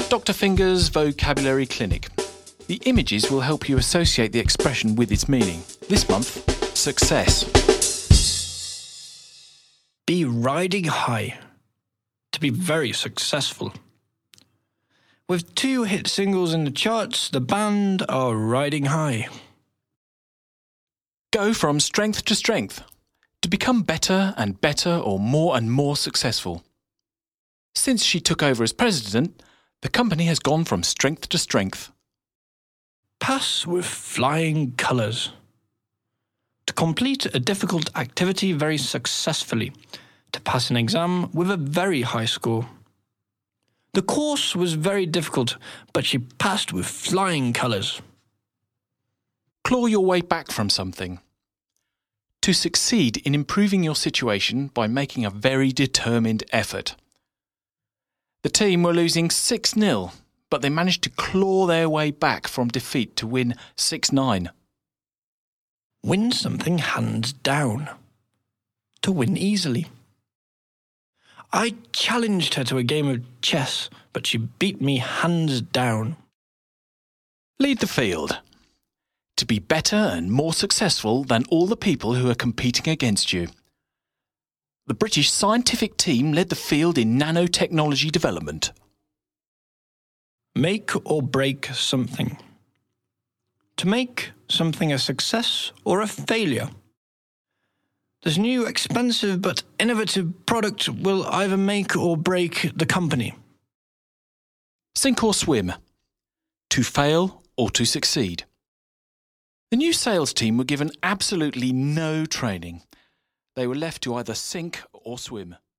Dr. Finger's Vocabulary Clinic. The images will help you associate the expression with its meaning. This month, success. Be riding high. To be very successful. With 2 hit singles in the charts, the band are riding high. Go from strength to strength. To become better and better or more successful. Since she took over as president, the company has gone from strength to strength. Pass with flying colours. To complete a difficult activity very successfully. To pass an exam with a very high score. The course was very difficult, but she passed with flying colours. Claw your way back from something. To succeed in improving your situation by making a very determined effort. The team were losing 6-0, but they managed to claw their way back from defeat to win 6-9. Win something hands down. To win easily. I challenged her to a game of chess, but she beat me hands down. Lead the field. To be better and more successful than all the people who are competing against you. The British scientific team led the field in nanotechnology development. Make or break something. To make something a success or a failure. This new expensive but innovative product will either make or break the company. Sink or swim. To fail or to succeed. The new sales team were given absolutely no training. They were left to either sink or swim.